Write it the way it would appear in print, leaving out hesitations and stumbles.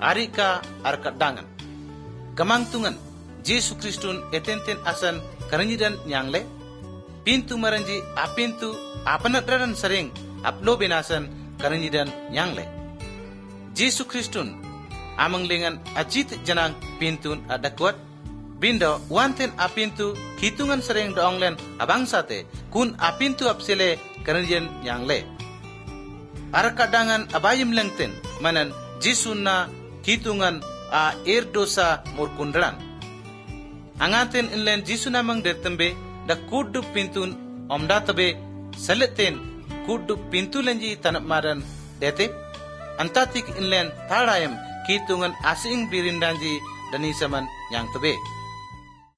arika arkadangan. Kamangtungan, Yesus Kristun etenten asan karanjidan nyangle, pintu maranji apintu apanadran sering aplo benasan karanjidan nyangle. Yesus Kristun amang lengan ajit janang pintun adakwat, bindo wanten apintu hitungan sering doonglen abangsate kun apintu apsele karanjidan nyangle. Arkadangan abayim lengten manan Jesusna hitungan a erdosa murkundran. Angaten inlen Jesu namang detembe da kudu pintun omda tabe saleten kudu pintu lenji tanap maran dete antatik inlen tarayam hitungan asing birindanji dani saman yang tabe.